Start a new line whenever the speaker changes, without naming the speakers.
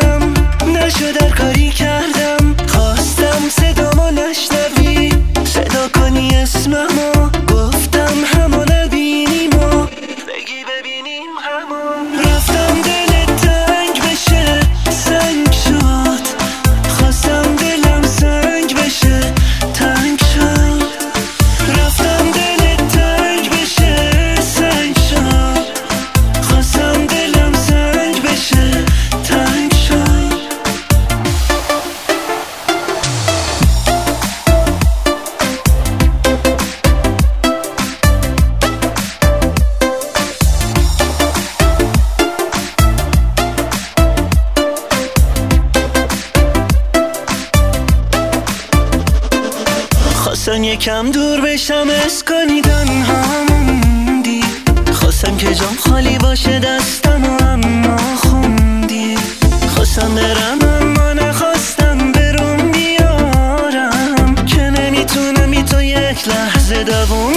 دلم نشد، هر کاری کردم خواستم صدامو نشنوی، صدا کنی اسممو، گفتم همو نبینیم و بگی ببینیم همو. رفتم دلت تنگ بشه سنگ شد، خواستم دلم سنگ بشه تنگ شد. رفتم دلت تنگ بشه سنگ شد، خواستم دلم سنگ بشه تنگ شد. خواستم یکم دور بشم، اس کنی تنها موندی، خواستم که جام خالی باشه دستم اما خوندی. خواستم برم اما نخواستم برون بیارم، که نمیتونم بی تو یک لحظه دووم